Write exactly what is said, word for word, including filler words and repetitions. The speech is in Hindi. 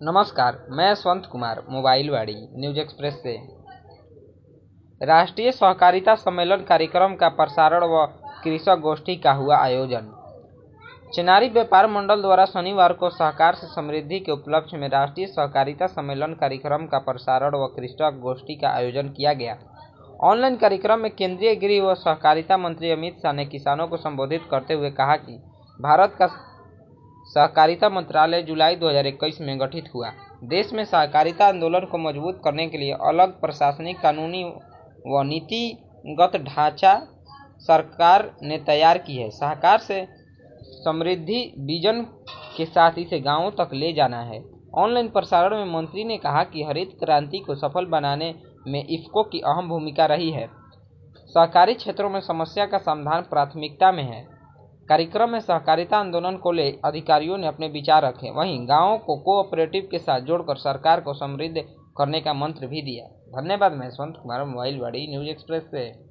नमस्कार, मैं Yashwant Kumar Mobile Vaani news express से। राष्ट्रीय सहकारिता सम्मेलन कार्यक्रम का प्रसारण व कृषक गोष्ठी का हुआ आयोजन। चिनारी व्यापार मंडल द्वारा शनिवार को सहकार से समृद्धि के उपलक्ष्य में राष्ट्रीय सहकारिता सम्मेलन कार्यक्रम का प्रसारण व कृषक गोष्ठी का आयोजन किया गया। ऑनलाइन कार्यक्रम में केंद्रीय गृह व सहकारिता मंत्री अमित शाह ने किसानों को संबोधित करते हुए कहा कि भारत का सहकारिता मंत्रालय जुलाई दो हज़ार इक्कीस में गठित हुआ। देश में सहकारिता आंदोलन को मजबूत करने के लिए अलग प्रशासनिक, कानूनी व नीतिगत ढांचा सरकार ने तैयार की है। सहकार से समृद्धि विजन के साथ इसे गांवों तक ले जाना है। ऑनलाइन प्रसारण में मंत्री ने कहा कि हरित क्रांति को सफल बनाने में इफ्को की अहम भूमिका रही है। सहकारी क्षेत्रों में समस्या का समाधान प्राथमिकता में है। कार्यक्रम में सहकारिता आंदोलन को ले अधिकारियों ने अपने विचार रखे। वहीं गांवों को कोऑपरेटिव के साथ जोड़कर सरकार को समृद्ध करने का मंत्र भी दिया। धन्यवाद। मैं Yashwant Kumar Mobile Vaani news express से।